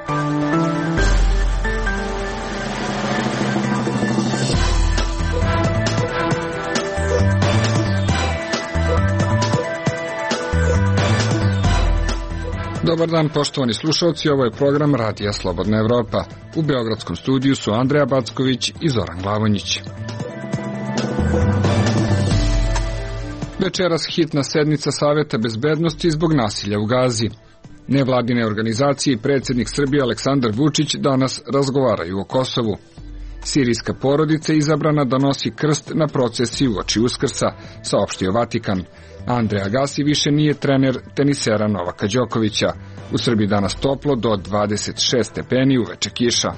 Dobar dan, poštovani slušalci, ovo je program Radija Slobodna Evropa. U beogradskom studiju su Andreja Backović i Zoran Glavonjić. Večeras hitna sednica Saveta bezbednosti zbog nasilja u Gazi. Nevladine organizacije i predsjednik Srbije Aleksandar Vučić danas razgovaraju o Kosovu. Sirijska porodica je izabrana da nosi krst na procesiji uoči Uskrsa, saopštio Vatikan. Andrej Agassi više nije trener tenisera Novaka Đokovića. U Srbiji danas toplo do 26 stepeni, uveče kiša.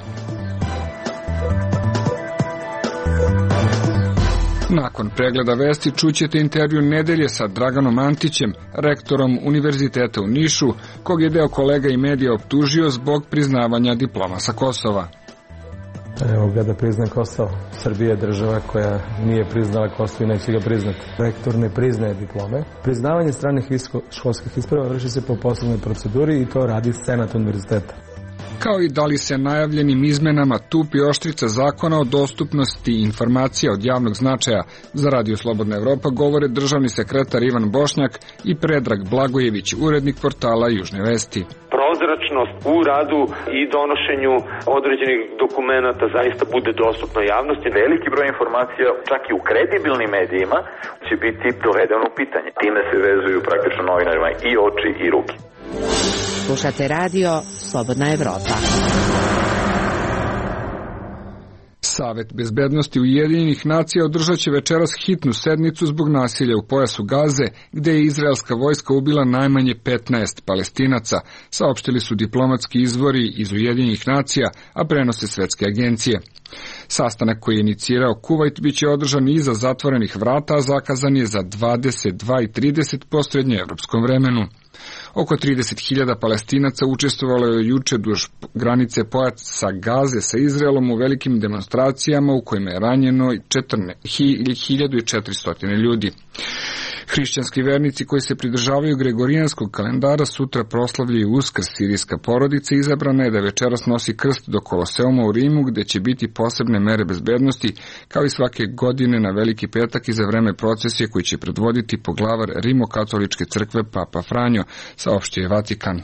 Nakon pregleda vesti čućete intervju nedelje sa Draganom Antićem, rektorom Univerziteta u Nišu, kog je deo kolega i medija optužio zbog priznavanja diploma sa Kosova. Evo ga da priznaje Kosovo. Srbija je država koja nije priznala Kosovo i neće ga priznati. Rektor ne priznaje diplome. Priznavanje stranih školskih isprava vrši se po posebnoj proceduri i to radi Senat univerziteta. Kao i da li se najavljenim izmenama tupi oštrica zakona o dostupnosti informacija od javnog značaja za Radio Slobodna Evropa, govore državni sekretar Ivan Bošnjak i Predrag Blagojević, urednik portala Južne vesti. Prozračnost u radu i donošenju određenih dokumenata zaista bude dostupno javnosti. Veliki broj informacija, čak i u kredibilnim medijima, će biti dovedeno u pitanje. Time se vezuju praktično novinarima i oči i ruke. Slušate radio Slobodna Evropa. Savet bezbednosti Ujedinjenih nacija održat će večeras hitnu sednicu zbog nasilja u pojasu Gaze, gde je izraelska vojska ubila najmanje 15 Palestinaca, saopštili su diplomatski izvori iz Ujedinjenih nacija, a prenose svetske agencije. Sastanak koji je inicirao Kuvajt biće održan iza zatvorenih vrata, a zakazan je za 22:30 po srednjeevropskom vremenu. Oko 30.000 Palestinaca učestvovalo je juče duž granice pojasa Gaze sa Izraelom u velikim demonstracijama u kojima je ranjeno 1400 ljudi. Hrišćanski vernici koji se pridržavaju gregorijanskog kalendara sutra proslavljaju Uskrs. Sirijska porodica izabrana je da večeras nosi krst do Koloseuma u Rimu, gde će biti posebne mere bezbednosti, kao i svake godine na Veliki petak i za vreme procesije koji će predvoditi poglavar Rimokatoličke crkve Papa Franjo, saopštio je Vatikan.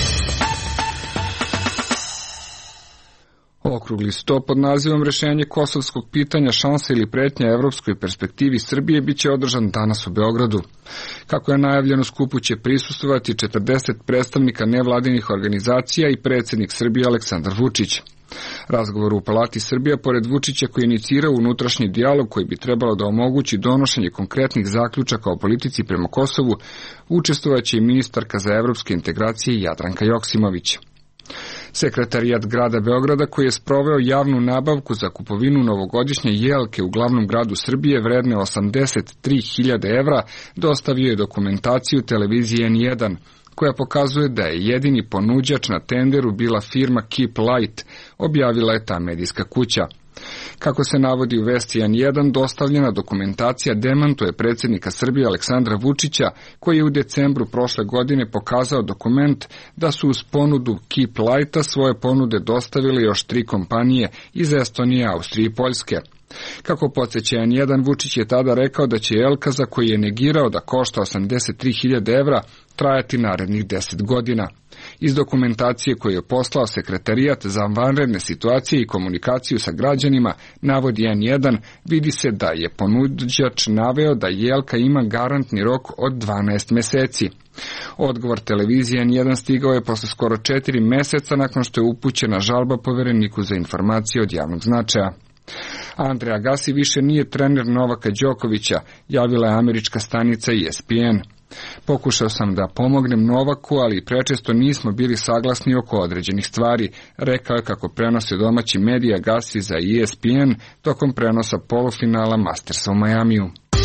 Okrugli sto pod nazivom Rešenje kosovskog pitanja, šanse ili pretnja evropskoj perspektivi Srbije biće održan danas u Beogradu. Kako je najavljeno, skupu će prisustvovati 40 predstavnika nevladinih organizacija i predsjednik Srbije Aleksandar Vučić. Razgovor u Palati Srbija, pored Vučića koji inicirao unutrašnji dijalog koji bi trebalo da omogući donošenje konkretnih zaključaka o politici prema Kosovu, učestvovaće i ministarka za evropske integracije Jadranka Joksimović. Sekretarijat grada Beograda, koji je sproveo javnu nabavku za kupovinu novogodišnje jelke u glavnom gradu Srbije vredne 83.000 evra, dostavio je dokumentaciju televizije N1, koja pokazuje da je jedini ponuđač na tenderu bila firma Keep Light, objavila je ta medijska kuća. Kako se navodi u vesti N1, dostavljena dokumentacija demantuje predsjednika Srbije Aleksandra Vučića, koji je u decembru prošle godine pokazao dokument da su uz ponudu Keep Lighta svoje ponude dostavile još 3 kompanije iz Estonije, Austrije i Poljske. Kako podsjeća N1, Vučić je tada rekao da će jelka, za koji je negirao da košta 83.000 evra, trajati narednih 10 godina. Iz dokumentacije koju je poslao Sekretarijat za vanredne situacije i komunikaciju sa građanima, navodi N1, vidi se da je ponuđač naveo da jelka ima garantni rok od 12 meseci. Odgovor televizije N1 stigao je posle skoro 4 meseca nakon što je upućena žalba Povereniku za informacije od javnog značaja. Andrej Agassi više nije trener Novaka Đokovića, javila je američka stanica ESPN. Pokušao sam da pomognem Novaku, ali prečesto nismo bili saglasni oko određenih stvari, rekao je kako prenose domaći mediji Agassi za ESPN tokom prenosa polufinala Mastersa u Majamiju.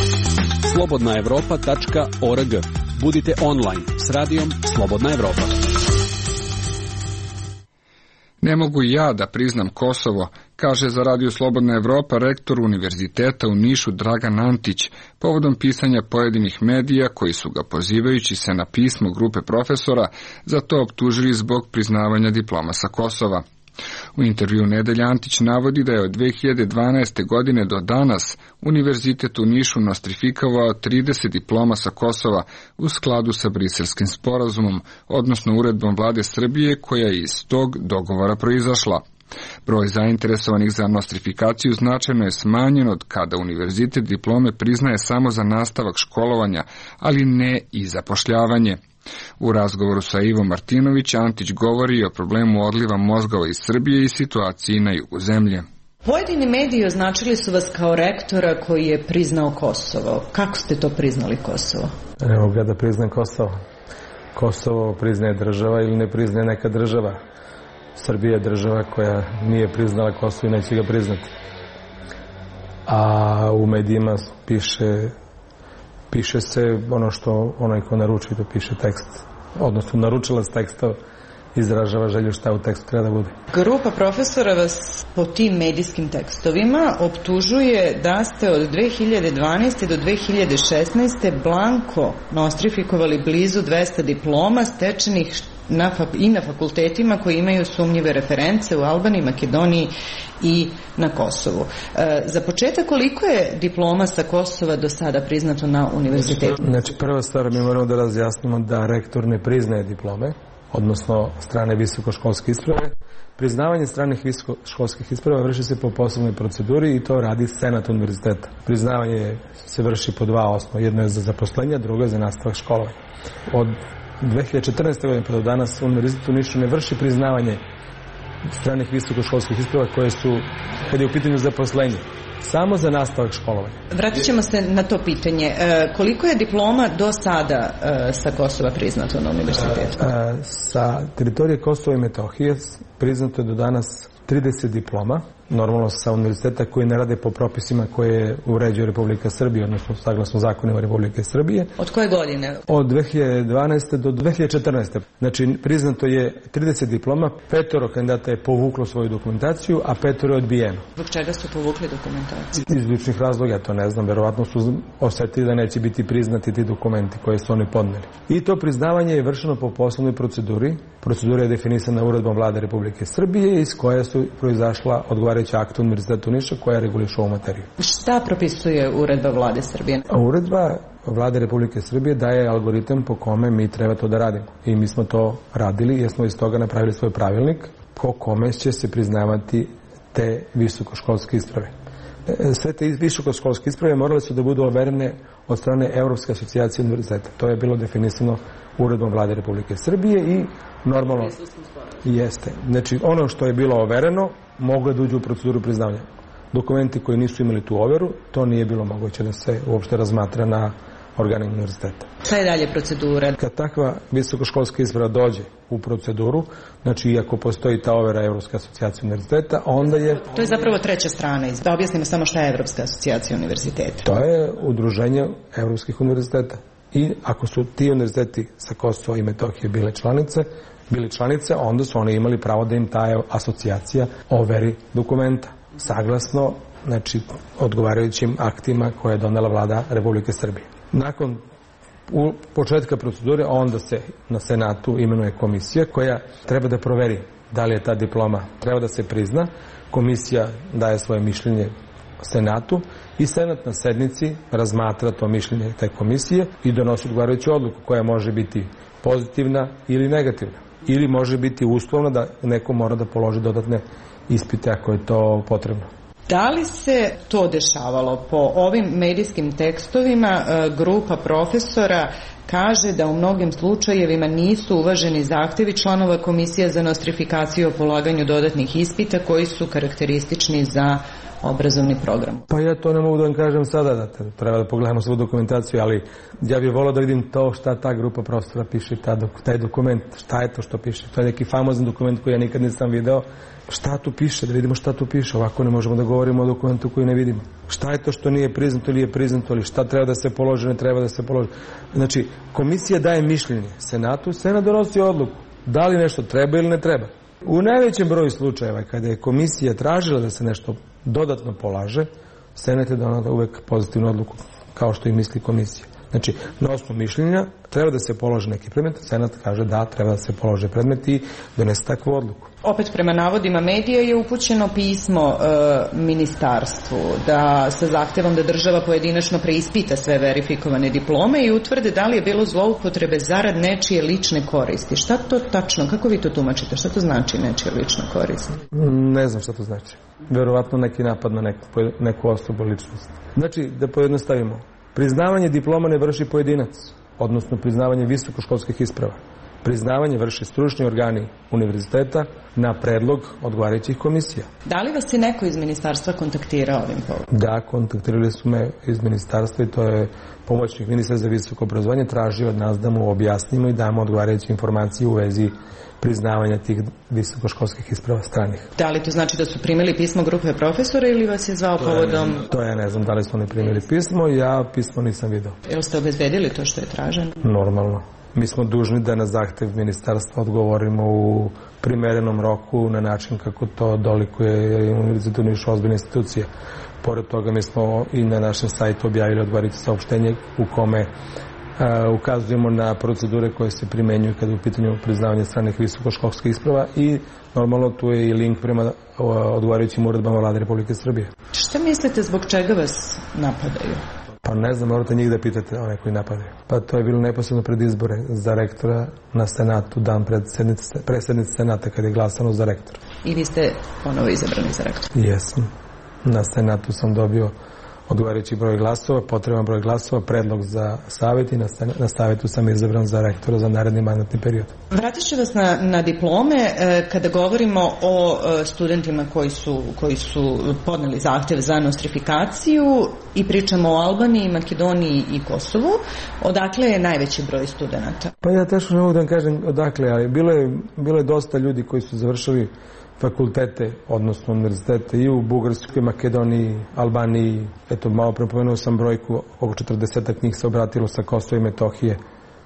slobodnaevropa.org. Budite online s radijom Slobodna Evropa. Ne mogu ja da priznam Kosovo, kaže za Radio Slobodna Evropa rektor Univerziteta u Nišu Dragan Antić, povodom pisanja pojedinih medija koji su ga pozivajući se na pismo grupe profesora za to optužili zbog priznavanja diploma sa Kosova. U intervju Nedelja Antić navodi da je od 2012. godine do danas Univerzitet u Nišu nostrifikovao 30 diploma sa Kosova u skladu sa Briselskim sporazumom, odnosno uredbom vlade Srbije koja je iz tog dogovora proizašla. Broj zainteresovanih za nostrifikaciju značajno je smanjen od kada univerzitet diplome priznaje samo za nastavak školovanja, ali ne i zapošljavanje. U razgovoru sa Ivom Martinović, Antić govori o problemu odliva mozgova iz Srbije i situaciji na jugu zemlje. Pojedini mediji označili su vas kao rektora koji je priznao Kosovo. Kako ste to priznali Kosovo? Evo ga da priznam Kosovo. Kosovo priznaje država ili ne priznaje neka država. Srbija je država koja nije priznala Kosovo i neće ga priznati. A u medijima piše se ono što onaj ko naruči, to piše tekst. Odnosno naručilac teksta izražava želju šta u tekstu treba da bude. Grupa profesora vas po tim medijskim tekstovima optužuje da ste od 2012. do 2016. blanko nostrifikovali blizu 200 diploma stečenih i na fakultetima koji imaju sumnjive reference u Albaniji, Makedoniji i na Kosovu. Za početak, koliko je diploma sa Kosova do sada priznato na univerzitetu? Znači, prva stvar, mi moramo da razjasnimo da rektor ne priznaje diplome, odnosno strane visokoškolske isprave. Priznavanje stranih visokoškolskih isprava vrši se po posebnoj proceduri i to radi Senat univerziteta. Priznavanje se vrši po dva osnova. Jedno je za zaposlenje, drugo je za nastavak školovanja. Od 2014. godine pa do danas Univerzitet u Nišu ne vrši priznavanje stranih visokoškolskih isprava koje su, kad je u pitanju zaposlenje, samo za nastavak školovanja. Vratit ćemo se na to pitanje. Koliko je diploma do sada sa Kosova priznato na univerzitetu? Sa teritorije Kosova i Metohije priznato je do danas 30 diploma, normalno sa univerziteta koji ne rade po propisima koje uređuje Republika Srbija, odnosno saglasno zakonima Republike Srbije. Od koje godine? Od 2012. do 2014. Znači, priznato je 30 diploma, 5 kandidata je povuklo svoju dokumentaciju, a 5 je odbijeno. Zbog čega su povukli dokumentaciju? Iz ličnih razloga, ja to ne znam, verovatno su osetili da neće biti priznati ti dokumenti koje su oni podneli. I to priznavanje je vršeno po poslovnoj proceduri. Procedura je definisana uredbom vlade Republike Srbije iz koje su proizašla odgovarajuća akta Univerzitetu Niša koja reguliše ovu materiju. Šta propisuje uredba vlade Srbije? Uredba vlade Republike Srbije daje algoritam po kome mi treba to da radimo. I mi smo to radili jer smo iz toga napravili svoj pravilnik po kome će se priznavati te visokoškolske isprave. Sve te visokoškolske isprave morale su da budu overene od strane Evropske asocijacije univerziteta. To je bilo definisano uredbom vlade Republike Srbije i normalno jeste. Znači, ono što je bilo overeno moglo da uđe u proceduru priznavanja. Dokumenti koji nisu imali tu overu, to nije bilo moguće da se uopšte razmatra na organima univerziteta. Šta je dalje procedura? Kad takva visokoškolska isprava dođe u proceduru, znači iako postoji ta overa Evropske asocijacije univerziteta, onda je... To je zapravo treća strana. Da objasnimo samo šta je Evropska asocijacija univerziteta. To je udruženje evropskih univerziteta. I ako su ti univerziteti sa Kosova i Metohije bili članice, onda su oni imali pravo da im ta asocijacija overi dokumenta. Saglasno, znači, odgovarajućim aktima koje je donela vlada Republike Srbije. Nakon početka procedure, onda se na Senatu imenuje komisija koja treba da proveri da li je ta diploma treba da se prizna. Komisija daje svoje mišljenje Senatu i Senat na sednici razmatra to mišljenje te komisije i donosi odgovarajuću odluku koja može biti pozitivna ili negativna. Ili može biti uslovna da neko mora da položi dodatne ispite ako je to potrebno. Da li se to dešavalo? Po ovim medijskim tekstovima grupa profesora kaže da u mnogim slučajevima nisu uvaženi zahtevi članova komisije za nostrifikaciju o polaganju dodatnih ispita koji su karakteristični za obrazovni program. Pa ja to ne mogu da vam kažem sada, da treba da pogledamo svu dokumentaciju, ali ja bih volao da vidim to šta ta grupa profesora piše, taj dokument, šta je to što piše. To je neki famozan dokument koji ja nikad nisam video. Šta tu piše, da vidimo šta tu piše, ovako ne možemo da govorimo o dokumentu koji ne vidimo. Šta je to što nije priznato ili je priznato, ili šta treba da se položi, ne treba da se položi. Znači, komisija daje mišljenje Senatu, Senat donosi odluku da li nešto treba ili ne treba. U najvećem broju slučajeva kada je komisija tražila da se nešto dodatno polaže, Senat je donao uvek pozitivnu odluku, kao što i misli komisija. Znači, na osnovu mišljenja treba da se položi neki predmet, Senat kaže da treba da se polože predmet i donese takvu odluku. Opet prema navodima medija je upućeno pismo ministarstvu da sa zahtevom da država pojedinačno preispita sve verifikovane diplome i utvrde da li je bilo zloupotrebe zarad nečije lične koristi. Šta to tačno, kako vi to tumačite? Šta to znači nečija lična korist? Ne znam šta to znači. Verovatno neki napad na neku osobu, ličnost. Znači, da pojednostavimo. Priznavanje diploma ne vrši pojedinac, odnosno priznavanje visokoškolskih isprava. Priznavanje vrši stručni organi univerziteta na predlog odgovarajućih komisija. Da li vas je neko iz ministarstva kontaktirao ovim povodom? Da, kontaktirali su me iz ministarstva i to je pomoćnik ministra za visoko obrazovanje tražio od nas da mu objasnimo i damo odgovarajuće informacije u vezi priznavanja tih visokoškolskih isprava stranih. Da li to znači da su primili pismo grupe profesora ili vas je zvao povodom? To ja ne znam da li su oni primili pismo, ja pismo nisam video. Jel ste obezbedili to što je traženo? Normalno. Mi smo dužni da na zahtev ministarstva odgovorimo u primerenom roku na način kako to dolikuje Univerzitet u Nišu, ozbiljna institucija. Pored toga mi smo i na našem sajtu objavili odgovarajuće saopštenje u kome ukazujemo na procedure koje se primenjuju kada je u pitanju priznavanja stranih visokoškolskih isprava i normalno tu je i link prema odgovarajućim uredbama Vlade Republike Srbije. Šta mislite zbog čega vas napadaju? Pa ne znam, morate njih da pitate one koji napadaju. Pa to je bilo neposredno pred izbore za rektora na Senatu, dan pred sednice Senata kada je glasano za rektora. I vi ste ponovo izabrani za rektora? Jesam. Na Senatu sam dobio odgovarajući broj glasova, potreban broj glasova, predlog za savjet i na savjetu sam izabran za rektora za naredni mandatni period. Vratit ću vas na diplome. Kada govorimo o studentima koji su podneli zahtev za nostrifikaciju i pričamo o Albaniji, Makedoniji i Kosovu, odakle je najveći broj studenata? Pa ja teško ne mogu da vam kažem odakle, ali bilo je dosta ljudi koji su završili fakultete, odnosno univerzitete i u Bugarskoj, Makedoniji, Albaniji. Eto, malo prepomenuo sam brojku, oko 40 njih se obratilo sa Kosova i Metohije.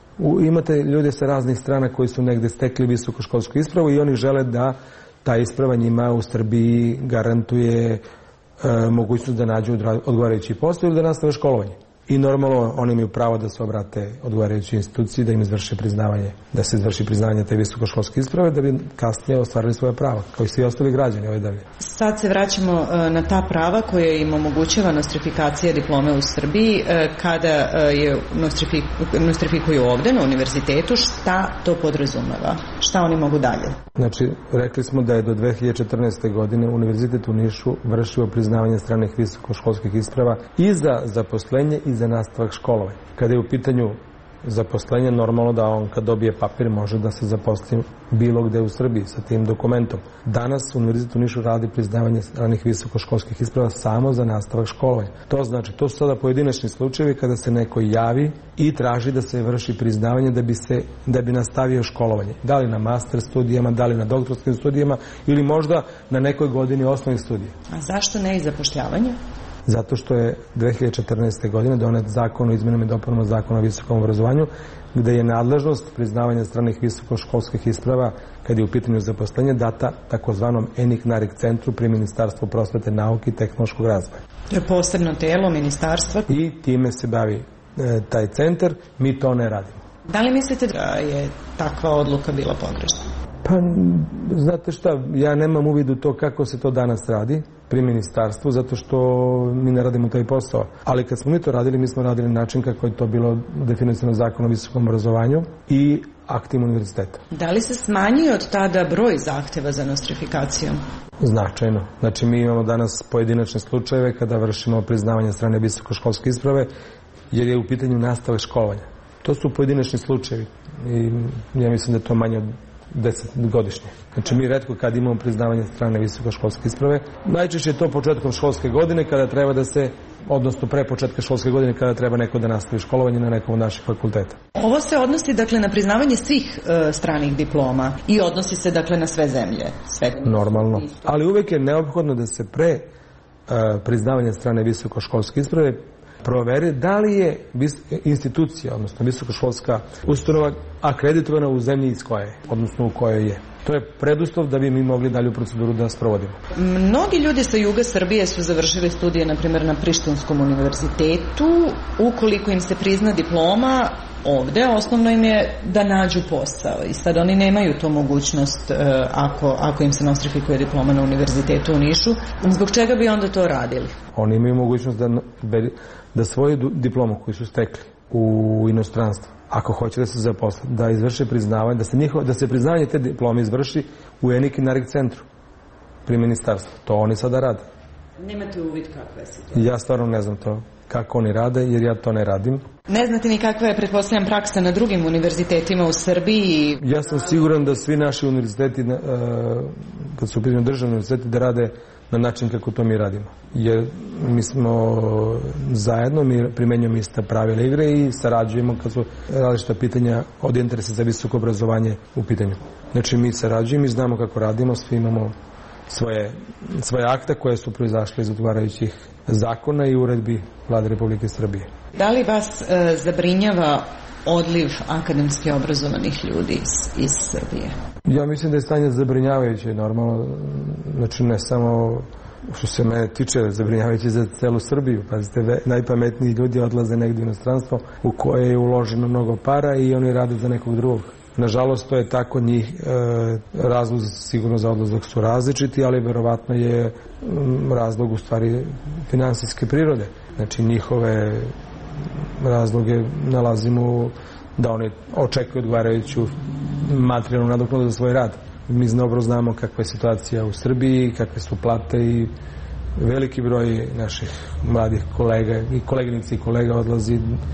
Imate ljude sa raznih strana koji su negde stekli visokoškolsku ispravu i oni žele da ta isprava njima u Srbiji garantuje mogućnost da nađu odgovarajući posao ili da nastave školovanje. I normalno oni imaju pravo da se obrate odgovarajućoj instituciji, da im izvrše priznavanje, da se izvrši priznavanje te visokoškolske isprave, da bi kasnije ostvarili svoje prava, kao i svi ostali građani ove dalje. Sad se vraćamo na ta prava koje im omogućava nostrifikacija diplome u Srbiji. Kada je nostrifikuju ovde na univerzitetu, šta to podrazumeva? Šta oni mogu dalje? Znači, rekli smo da je do 2014. godine Univerzitet u Nišu vršio priznavanje stranih visokoškolskih isprava i za zaposlenje i za nastavak školovanja. Kada je u pitanju zaposlenje, normalno da on kad dobije papir može da se zaposli bilo gde u Srbiji sa tim dokumentom. Danas Univerzitet u Nišu radi priznavanje stranih visokoškolskih isprava samo za nastavak školovanja. To znači, to su sada pojedinačni slučajevi kada se neko javi i traži da se vrši priznavanje da bi nastavio školovanje. Da li na master studijama, da li na doktorskim studijama ili možda na nekoj godini osnovnih studija. A zašto ne i zapošljavanje? Zato što je 2014. godine donet zakon o izmenama i dopunama Zakona o visokom obrazovanju, gde je nadležnost priznavanja stranih visokoškolskih isprava, kad je u pitanju zaposlenja, data takozvanom ENIC-NARIC centru pri Ministarstvu prosvete, nauke i tehnološkog razvoja. To je posebno telo ministarstva. I time se bavi taj centar, mi to ne radimo. Da li mislite da je takva odluka bila pogrešna? Pa, znate šta, ja nemam uvid u to kako se to danas radi pri ministarstvu, zato što mi ne radimo taj posao. Ali kad smo mi to radili, mi smo radili na način kako je to bilo definisano Zakonom o visokom obrazovanju i aktima univerziteta. Da li se smanjio od tada broj zahteva za nostrifikacijom? Značajno. Znači, mi imamo danas pojedinačne slučajeve kada vršimo priznavanje strane visokoškolske isprave, jer je u pitanju nastavak školovanja. To su pojedinačni slučajevi i ja mislim da je to manje od 10 godišnje. Znači, mi retko kad imamo priznavanje strane visokoškolske isprave. Najčešće je to početkom školske godine kada treba da se, odnosno pre početka školske godine kada treba neko da nastavi školovanje na nekom od naših fakulteta. Ovo se odnosi, dakle, na priznavanje svih stranih diploma i odnosi se, dakle, na sve zemlje. Normalno. Ali uvek je neophodno da se pre priznavanja strane visokoškolske isprave proveri da li je institucija, odnosno visokoškolska ustanova akreditovana u zemlji iz koje je, odnosno u kojoj je. To je preduslov da bi mi mogli dalju proceduru da sprovodimo. Mnogi ljudi sa juga Srbije su završili studije, na primjer, na Prištinskom univerzitetu. Ukoliko im se prizna diploma ovde, osnovno im je da nađu posao. I sad oni nemaju tu mogućnost ako im se nostrifikuje diploma na univerzitetu u Nišu. Zbog čega bi onda to radili? Oni imaju mogućnost da svoju diplomu koju su stekli u inostranstvu, ako hoće da se zaposle, da izvrše priznavanje, da se priznavanje te diplome izvrši u Eniki Narik centru pri ministarstvu. To oni sada rade. Nemate uvid kakva je situacija? Ja stvarno ne znam to kako oni rade, jer ja to ne radim. Ne znate ni kakva je, pretpostavljam, praksa na drugim univerzitetima u Srbiji? Ja sam siguran da svi naši univerziteti, kad su u pitanju državni univerziteti, da rade na način kako to mi radimo. Jer mi smo zajedno, mi primenjujemo ista pravila igre i sarađujemo kad su različita pitanja od interesa za visoko obrazovanje u pitanju. Znači mi sarađujemo i znamo kako radimo, svi imamo svoje akte koje su proizašle iz odgovarajućih zakona i uredbi Vlade Republike Srbije. Da li vas zabrinjava odliv akademski obrazovanih ljudi iz Srbije? Ja mislim da je stanje zabrinjavajuće, normalno, znači ne samo što se mene tiče, zabrinjavajuće za celu Srbiju. Pazite, najpametniji ljudi odlaze negdje u inostranstvo u koje je uloženo mnogo para i oni rade za nekog drugog. Nažalost, to je tako, razlog sigurno za odlazak su različiti, ali verovatno je razlog u stvari finansijske prirode. Znači njihove razloge nalazimo da oni očekuju odgovarajuću materijalnu nadoknadu za svoj rad. Mi dobro znamo kakva je situacija u Srbiji, kakve su plate i veliki broj naših mladih kolega i koleginica i kolega odlazi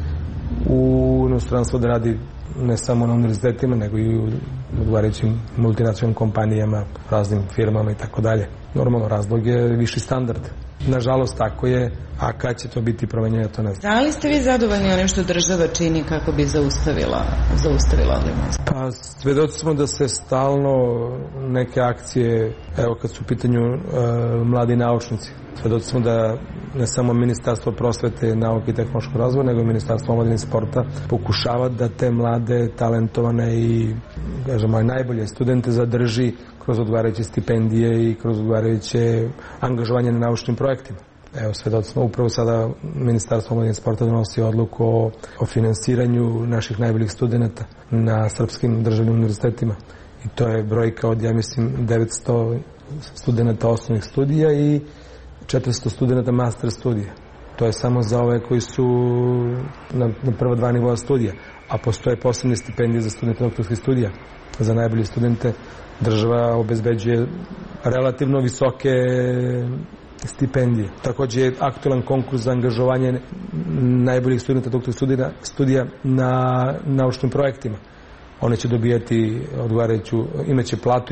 u inostranstvo da radi ne samo na univerzitetima, nego i u odgovarajućim multinacionalnim kompanijama, raznim firmama i tako dalje. Normalno, razlog je viši standard. Nažalost, tako je, a kad će to biti promenjeno, to ne znam. Da li ste vi zadovoljni onim što država čini kako bi zaustavila odliv mozgova? Pa, svedoci smo da se stalno neke akcije, evo kad su u pitanju mladi naučnici, svedoci smo da ne samo Ministarstvo prosvete, nauke i tehnološkog razvoja, nego i Ministarstvo omladine i sporta pokušava da te mlade, talentovane i, kažemo, najbolje studente zadrži kroz odgovarajuće stipendije i kroz odgovarajuće angažovanje na naučnim projektima. Evo, svedoci smo, upravo sada Ministarstvo omladine i sporta donosi odluku o finansiranju naših najboljih studenta na srpskim državnim univerzitetima. I to je brojka od, ja mislim, 900 studenta osnovnih studija i 400 studenta master studija. To je samo za ove koji su na prva dva nivoa studija, a postoje posebne stipendije za studente doktorskih studija. Za najbolje studente država obezbeđuje relativno visoke stipendije. Također je aktualan konkurs za angažovanje najboljih studenta doktorskih studija na naučnim projektima. One će dobijati odgovarajuću, imaće platu,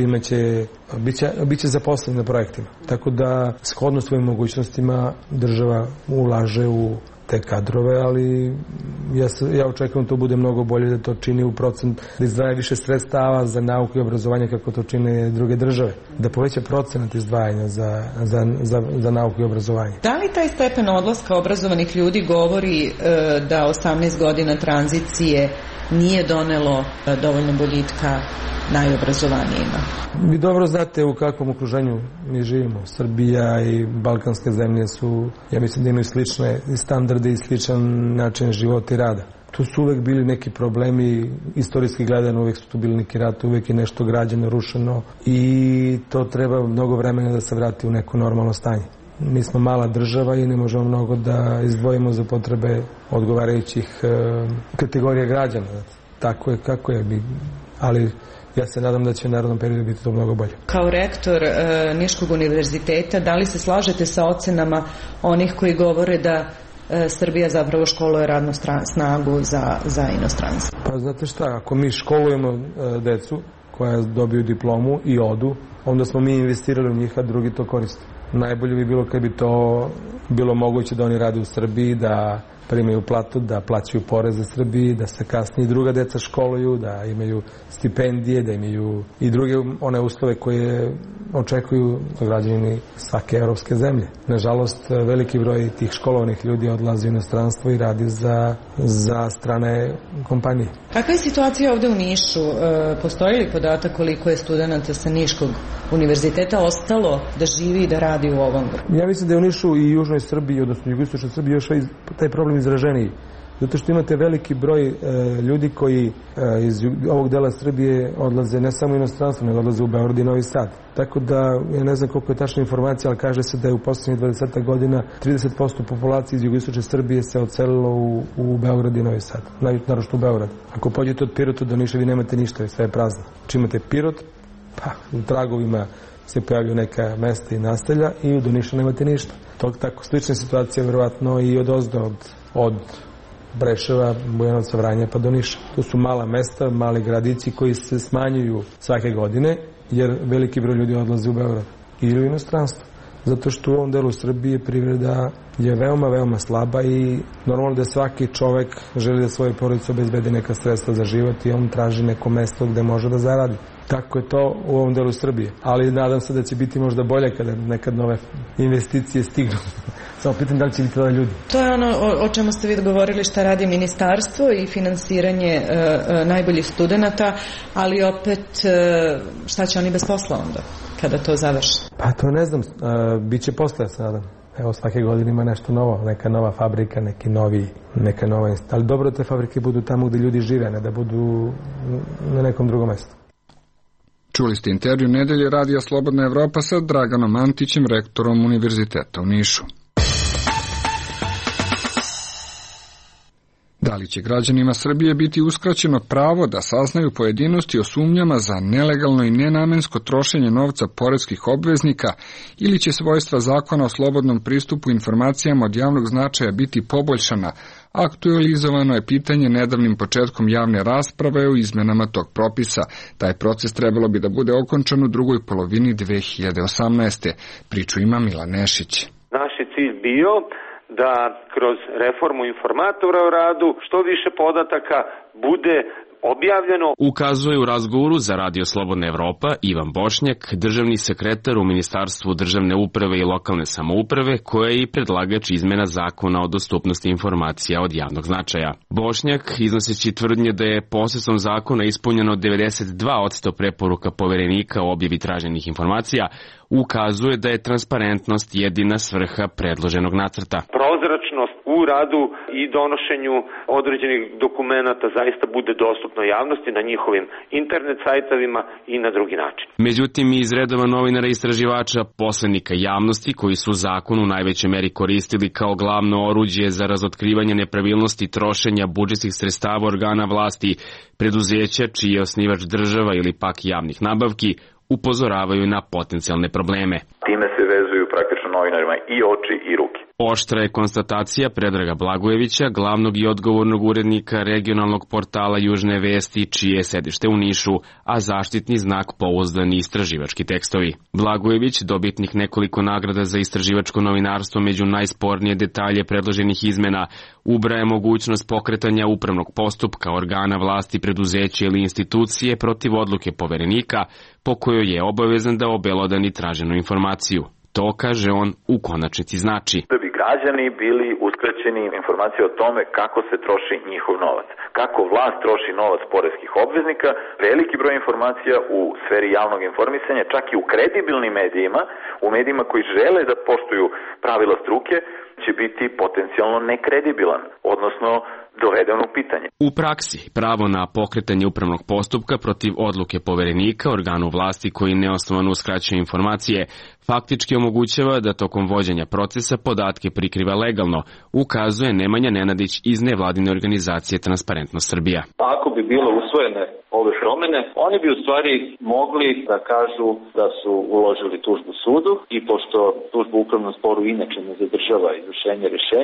biće zaposleni na projektima. Tako da, shodno svojim mogućnostima, država ulaže u te kadrove, ali ja očekujem da to bude mnogo bolje, da to čini u procent, da izdvaja više sredstava za nauku i obrazovanje kako to čine druge države. Da poveća procenat izdvajanja za nauku i obrazovanje. Da li taj stepen odlaska obrazovanih ljudi govori da 18 godina tranzicije nije donelo dovoljno boljitka najobrazovanijima? Vi dobro znate u kakvom okruženju mi živimo. Srbija i balkanske zemlje su, ja mislim da imaju slične standarde i sličan način života i rada. Tu su uvek bili neki problemi, istorijski gledano uvek su tu bili neki rat, uvek je nešto građeno, rušeno i to treba mnogo vremena da se vrati u neko normalno stanje. Mi smo mala država i ne možemo mnogo da izdvojimo za potrebe odgovarajućih kategorija građana. Tako je kako je, ali ja se nadam da će u narednom periodu biti to mnogo bolje. Kao rektor Niškog univerziteta, da li se slažete sa ocenama onih koji govore da Srbija zapravo školuje radnu snagu za inostranstvo? Pa znate šta, ako mi školujemo decu koja dobiju diplomu i odu, onda smo mi investirali u njih, a drugi to koriste. Najbolje bi bilo kad bi to bilo moguće da oni rade u Srbiji, da primaju platu, da plaćaju poreze Srbiji, da se kasnije druga deca školuju, da imaju stipendije, da imaju i druge one uslove koje očekuju građani svake evropske zemlje. Nažalost, veliki broj tih školovanih ljudi odlazi u inostranstvo i radi za strane kompanije. Kakva je situacija ovde u Nišu? Postoji li podatak koliko je studenata sa Niškog univerziteta ostalo da živi i da radi u ovom? Ja mislim da je u Nišu i južnoj Srbiji, odnosno jugoistočnoj Srbiji, još taj problem izraženiji. Zato što imate veliki broj ljudi koji iz ovog dela Srbije odlaze ne samo u inostranstvo, nego odlaze u Beograd i Novi Sad. Tako da, ja ne znam koliko je tačna informacija, ali kaže se da je u poslednjih 20 godina 30% populacije iz jugoistočne Srbije se odselilo u Beograd i Novi Sad. Naročito u Beograd. Ako pođete od Pirota do Niša, vi nemate ništa, sve je prazno. Znači imate Pirot, pa u tragovima se pojavljaju neka mesta i naselja i do Niša nemate ništa. Tako slična situacija verovatno i od Preševa, Bujanovca, Vranja pa do Niša. To su mala mesta, mali gradići koji se smanjuju svake godine jer veliki broj ljudi odlazi u Beograd ili u inostranstvo. Zato što u ovom delu Srbije privreda je veoma, veoma slaba i normalno da svaki čovek želi da svoje porodice obezbedi neka sredstva za život i on traži neko mesto gde može da zaradi. Tako je to u ovom delu Srbije. Ali nadam se da će biti možda bolje kada nekad nove investicije stignu. Samo pitam da li će biti tada ljudi. To je ono o čemu ste vi govorili, šta radi ministarstvo i finansiranje najboljih studenata, ali opet šta će oni bez posla onda kada to završi? Pa to ne znam, biće posle, ja se nadam. Evo, svake godine ima nešto novo, neka nova fabrika, neka nova instalacija. Ali dobro da te fabrike budu tamo gde ljudi žive, ne da budu na nekom drugom mestu. Čuli ste intervju Nedelje radija Slobodna Evropa sa Draganom Antićem, rektorom Univerziteta u Nišu. Da li će građanima Srbije biti uskraćeno pravo da saznaju pojedinosti o sumnjama za nelegalno i nenamensko trošenje novca poreskih obveznika ili će svojstva zakona o slobodnom pristupu informacijama od javnog značaja biti poboljšana? Aktualizovano je pitanje nedavnim početkom javne rasprave o izmenama tog propisa. Taj proces trebalo bi da bude okončan u drugoj polovini 2018. Priču ima Milan Nešić. Naš je cilj bio da kroz reformu informatora o radu što više podataka bude objavljeno. Ukazuje u razgovoru za Radio Slobodna Evropa Ivan Bošnjak, državni sekretar u Ministarstvu državne uprave i lokalne samouprave, koja je i predlagač izmena zakona o dostupnosti informacija od javnog značaja. Bošnjak, iznoseći tvrdnje da je posledstvom zakona ispunjeno 92% preporuka Poverenika o objavi traženih informacija, ukazuje da je transparentnost jedina svrha predloženog nacrta. Prozračnost u radu i donošenju određenih dokumenata zaista bude dostupno javnosti na njihovim internet sajtovima i na drugi način. Međutim, iz redova novinara i istraživača, poslanika javnosti koji su zakon u najvećoj meri koristili kao glavno oruđe za razotkrivanje nepravilnosti trošenja budžetskih sredstava organa vlasti, preduzeća čiji je osnivač država ili pak javnih nabavki, upozoravaju na potencijalne probleme. Time se vezuju praktično novinarima i oči i ruke. Oštra je konstatacija Predraga Blagojevića, glavnog i odgovornog urednika regionalnog portala Južne vesti, čije je sedište u Nišu, a zaštitni znak pouzdani istraživački tekstovi. Blagojević, dobitnik nekoliko nagrada za istraživačko novinarstvo među najspornije detalje predloženih izmena, ubraja mogućnost pokretanja upravnog postupka organa vlasti, preduzeća ili institucije protiv odluke Poverenika, po kojoj je obavezan da obelodani traženu informaciju. To, kaže on, u konačnici znači da bi građani bili uskraćeni informacije o tome kako se troši njihov novac. Kako vlast troši novac poreskih obveznika, veliki broj informacija u sferi javnog informisanja, čak i u kredibilnim medijima, u medijima koji žele da poštuju pravila struke, će biti potencijalno nekredibilan, odnosno doveden u pitanje. U praksi, pravo na pokretanje upravnog postupka protiv odluke Poverenika, organu vlasti koji neosnovano uskraćuje informacije, faktički omogućava da tokom vođenja procesa podatke prikriva legalno, ukazuje Nemanja Nenadić iz nevladine organizacije Transparentnost Srbija. Ako bi bilo usvojene ove promene, oni bi u stvari mogli da kažu da su uložili tužbu sudu i pošto tužbu u upravnom sporu inače ne zadržava izvršenje rešenja,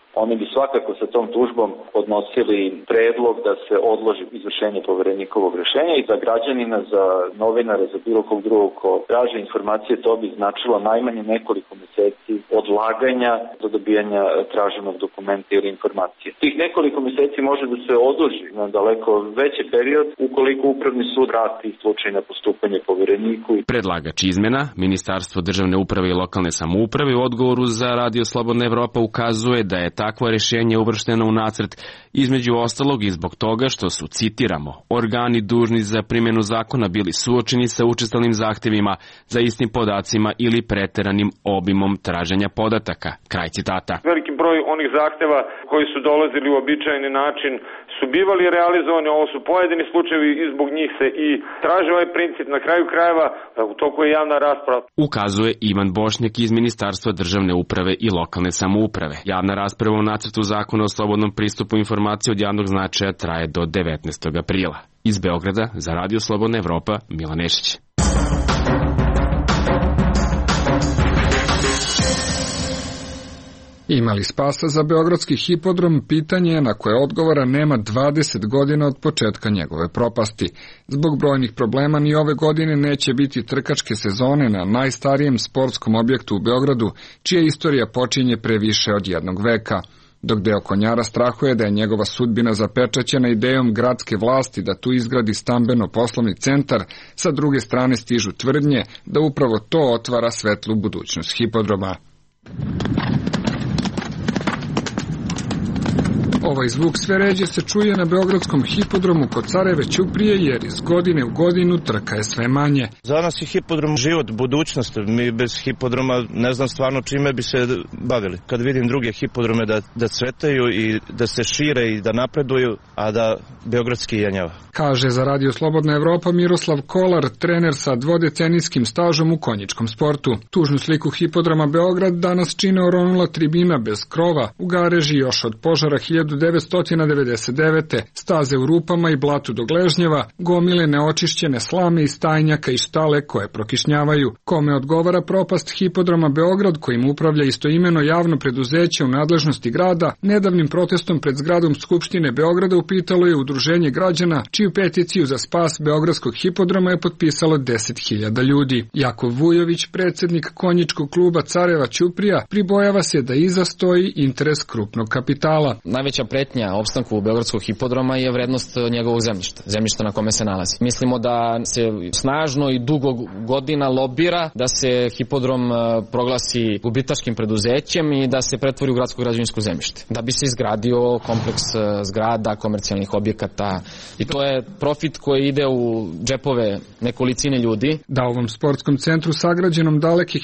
Oni bi svakako sa tom tužbom podnosili predlog da se odloži izvršenje poverenikovog rešenja i za građanina, za novinara, za bilo kog drugog ko traži informacije, to bi značilo najmanje nekoliko meseci odlaganja do dobijanja traženog dokumenta ili informacije. Tih nekoliko meseci može da se odloži na daleko veći period ukoliko upravni sud vrati slučaj na postupanje povereniku. Predlagač izmena, Ministarstvo državne uprave i lokalne samouprave, u odgovoru za Radio Slobodna Evropa ukazuje da je takvo rešenje uvršteno u nacrt između ostalog i zbog toga što su, citiramo, organi dužni za primjenu zakona bili suočeni sa učestalim zahtevima za istim podacima ili preteranim obimom traženja podataka. Kraj citata. Veliki broj onih zahteva koji su dolazili u običajni način su bivali realizovani, ovo su pojedini slučajevi i zbog njih se i traži ovaj princip. Na kraju krajeva, u toku je javna rasprava. Ukazuje Ivan Bošnjak iz Ministarstva državne uprave i lokalne samouprave. Javna rasprava o nacrtu zakona o slobodnom pristupu informacije od javnog značaja traje do 19. aprila. Iz Beograda za Radio Slobodna Evropa, Milan Nešić. Imali spasa za beogradski hipodrom, pitanje je na koje odgovora nema 20 godina od početka njegove propasti. Zbog brojnih problema ni ove godine neće biti trkačke sezone na najstarijem sportskom objektu u Beogradu, čija istorija počinje pre više od jednog veka. Dok deo konjara strahuje da je njegova sudbina zapečaćena idejom gradske vlasti da tu izgradi stambeno-poslovni centar, sa druge strane stižu tvrdnje da upravo to otvara svetlu budućnost hipodroma. Ovaj zvuk sve ređe se čuje na beogradskom hipodromu kod Careve Ćuprije, jer iz godine u godinu trka je sve manje. Za nas je hipodrom život, budućnost. Mi bez hipodroma ne znam stvarno čime bi se bavili. Kad vidim druge hipodrome da cvetaju i da se šire i da napreduju, a da beogradski jenjava. Kaže za Radio Slobodna Evropa Miroslav Kolar, trener sa dvodecenijskim stažom u konjičkom sportu. Tužnu sliku hipodroma Beograd danas čine oronula tribina bez krova, u gareži još od požara 1999. staze u rupama i blatu do gležnjeva, gomile neočišćene slame iz stajnjaka i štale koje prokišnjavaju. Kome odgovara propast hipodroma Beograd, kojim upravlja istoimeno javno preduzeće u nadležnosti grada, nedavnim protestom pred zgradom Skupštine Beograda upitalo je udruženje građana, čiju peticiju za spas beogradskog hipodroma je potpisalo 10.000 ljudi. Jakov Vujović, predsjednik konjičkog kluba Careva Ćuprija, pribojava se da iza stoji interes krupnog kapitala. Najveća pretnja opstanku beogradskog hipodroma je vrednost njegovog zemljišta na kome se nalazi. Mislimo da se snažno i dugo godina lobira da se hipodrom proglasi gubitaškim preduzećem i da se pretvori u gradsko građevinsko zemljište. Da bi se izgradio kompleks zgrada, komercijalnih objekata, i to je profit koji ide u džepove nekolicine ljudi. Da ovom sportskom centru sagrađenom daleke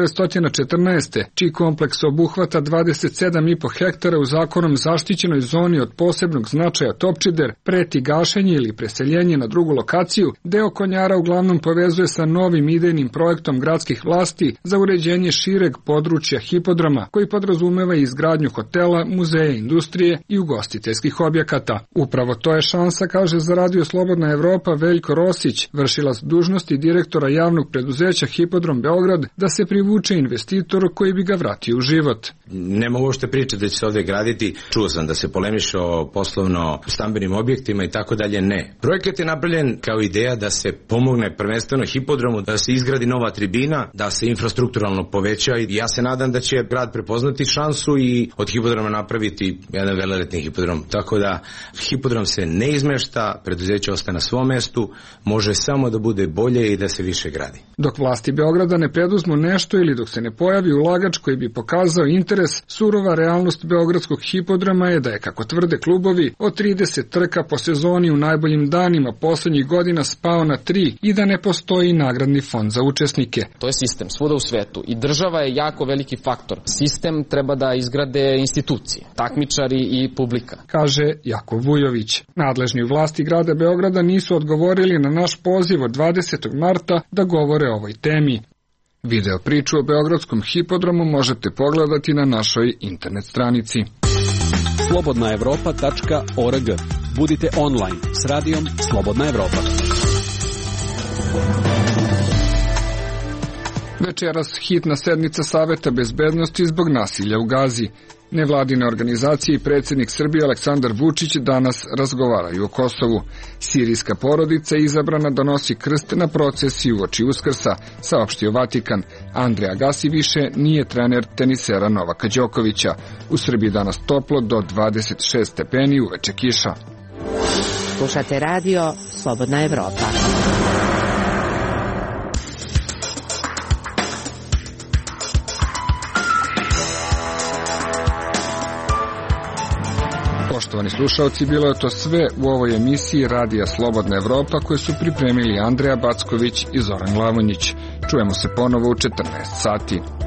1914. čiji kompleks obuhvata 27,5 hektara u zakonom zaštićenoj zoni od posebnog značaja Topčider, preti gašenje ili preseljenje na drugu lokaciju, deo konjara uglavnom povezuje sa novim idejnim projektom gradskih vlasti za uređenje šireg područja hipodroma, koji podrazumeva izgradnju hotela, muzeja, industrije i ugostiteljskih objekata. Upravo to je šansa, kaže za Radio Slobodna Evropa Veljko Rosić, vršilac dužnosti direktora javnog preduzeća Hipodrom Beograd, da se privuče investitor koji bi ga vratio u život. Ne mogu uopšte pričati da će se ovdje graditi. Čuo sam da se polemiše o poslovno stambenim objektima i tako dalje. Ne. Projekat je napravljen kao ideja da se pomogne prvenstveno hipodromu, da se izgradi nova tribina, da se infrastrukturalno poveća, i ja se nadam da će grad prepoznati šansu i od hipodroma napraviti jedan veleletni hipodrom. Tako da hipodrom se ne izmešta, preduzeće ostaje na svom mestu, može samo da bude bolje i da se više gradi. Dok vlasti Beograda ne preduzmu nešto ili dok se ne pojavi ulagač koji bi pokazao interes, surova realnost beogradskog hipodroma je da je, kako tvrde klubovi, od 30 trka po sezoni u najboljim danima poslednjih godina spao na 3 i da ne postoji nagradni fond za učesnike. To je sistem svuda u svetu i država je jako veliki faktor. Sistem treba da izgrade institucije, takmičari i publika, kaže Jakov Vujović. Nadležni vlasti grada Beograda nisu odgovorili na naš poziv od 20. marta da govore o ovoj temi. Video priču o beogradskom hipodromu možete pogledati na našoj internet stranici. slobodnaevropa.org. Budite online s radijom Slobodna Evropa. Večeras hitna sednica Saveta bezbednosti zbog nasilja u Gazi. Nevladine organizacije i predsjednik Srbije Aleksandar Vučić danas razgovaraju o Kosovu. Sirijska porodica izabrana donosi krst na procesiji uoči Uskrsa, saopštio Vatikan. Andrej Agassi više nije trener tenisera Novaka Đokovića. U Srbiji danas toplo do 26 stepeni, uveče kiša. Slušate radio Slobodna Evropa. Poštovani slušalci, bilo je to sve u ovoj emisiji Radija Slobodna Evropa koje su pripremili Andreja Backović i Zoran Lavonjić. Čujemo se ponovo u 14 sati.